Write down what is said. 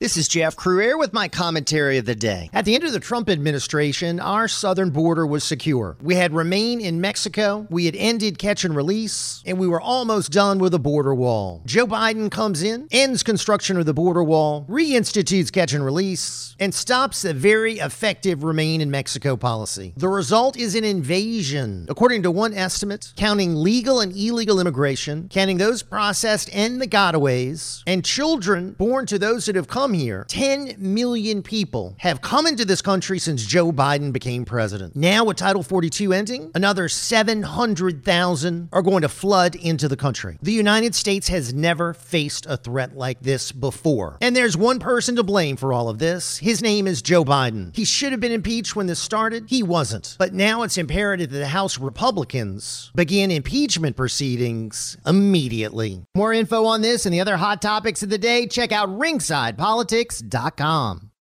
This is Jeff Crouere with my commentary of the day. At the end of the Trump administration, our southern border was secure. We had remain in Mexico, we had ended catch and release, and we were almost done with a border wall. Joe Biden comes in, ends construction of the border wall, reinstitutes catch and release, and stops the very effective remain in Mexico policy. The result is an invasion. According to one estimate, counting legal and illegal immigration, counting those processed and the gotaways, and children born to those that have come here, 10 million people have come into this country since Joe Biden became president. Now, with Title 42 ending, another 700,000 are going to flood into the country. The United States has never faced a threat like this before. And there's one person to blame for all of this. His name is Joe Biden. He should have been impeached when this started. He wasn't. But now it's imperative that the House Republicans begin impeachment proceedings immediately. More info on this and the other hot topics of the day, check out ringsidepolitics.com.